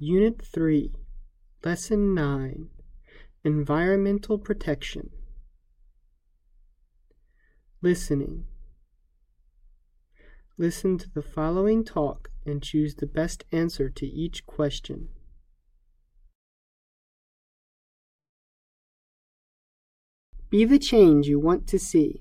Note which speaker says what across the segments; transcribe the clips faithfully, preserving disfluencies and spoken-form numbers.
Speaker 1: Unit three, Lesson nine, Environmental Protection. Listening. Listen to the following talk and choose the best answer to each question. Be the change you want to see.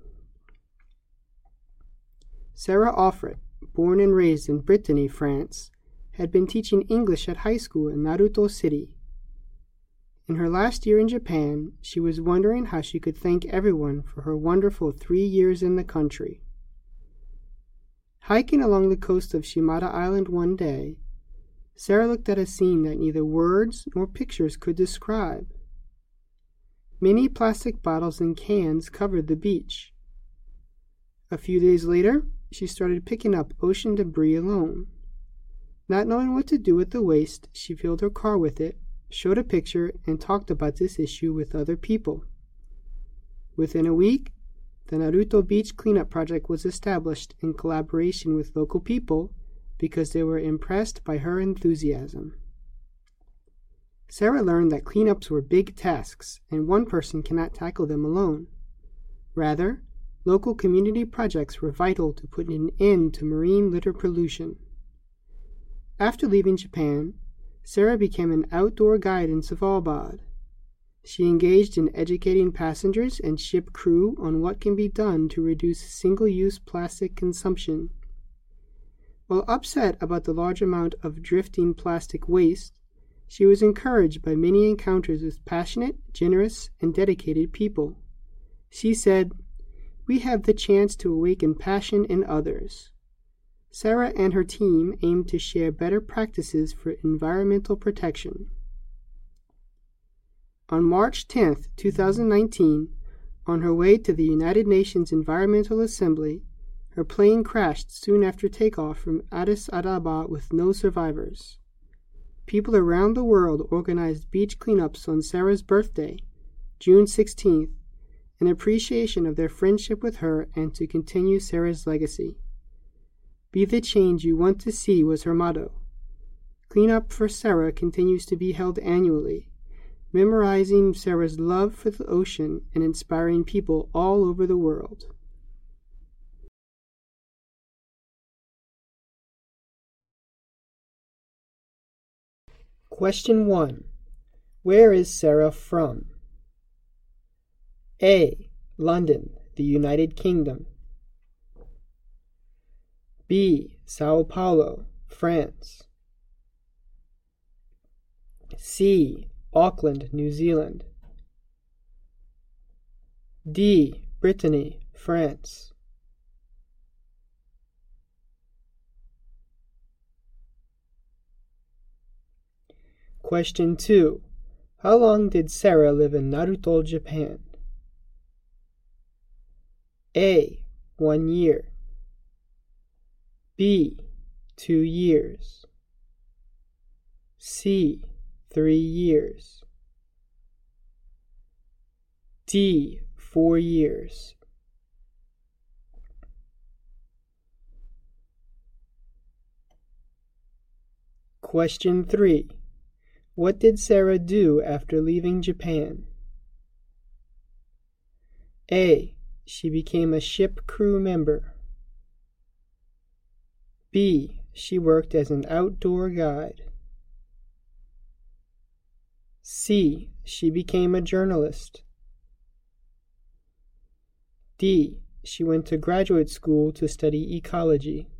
Speaker 1: Sarah Offred, born and raised in Brittany, France, had been teaching English at high school in Naruto City. In her last year in Japan, she was wondering how she could thank everyone for her wonderful three years in the country. Hiking along the coast of Shimada Island one day, Sarah looked at a scene that neither words nor pictures could describe. Many plastic bottles and cans covered the beach. A few days later, she started picking up ocean debris alone. Not knowing what to do with the waste, she filled her car with it, showed a picture, and talked about this issue with other people. Within a week, the Naruto Beach Cleanup Project was established in collaboration with local people because they were impressed by her enthusiasm. Sarah learned that cleanups were big tasks, and one person cannot tackle them alone. Rather, local community projects were vital to putting an end to marine litter pollution. After leaving Japan, Sarah became an outdoor guide in Svalbard. She engaged in educating passengers and ship crew on what can be done to reduce single-use plastic consumption. While upset about the large amount of drifting plastic waste, she was encouraged by many encounters with passionate, generous, and dedicated people. She said, "We have the chance to awaken passion in others." Sarah and her team aim to share better practices for environmental protection. On March tenth, two thousand nineteen, on her way to the United Nations Environmental Assembly, her plane crashed soon after takeoff from Addis Ababa with no survivors. People around the world organized beach cleanups on Sarah's birthday, June sixteenth, in appreciation of their friendship with her and to continue Sarah's legacy. Be the change you want to see was her motto. Cleanup for Sarah continues to be held annually, memorizing Sarah's love for the ocean and inspiring people all over the world. Question one. Where is Sarah from? A. London, the United Kingdom. B. Sao Paulo, France. C. Auckland, New Zealand. D. Brittany, France. Question two. How long did Sarah live in Naruto, Japan? A. One year. B. Two years. C. Three years. D. Four years. Question three. What did Sarah do after leaving Japan? A. She became a ship crew member. B. She worked as an outdoor guide. C. She became a journalist. D. She went to graduate school to study ecology.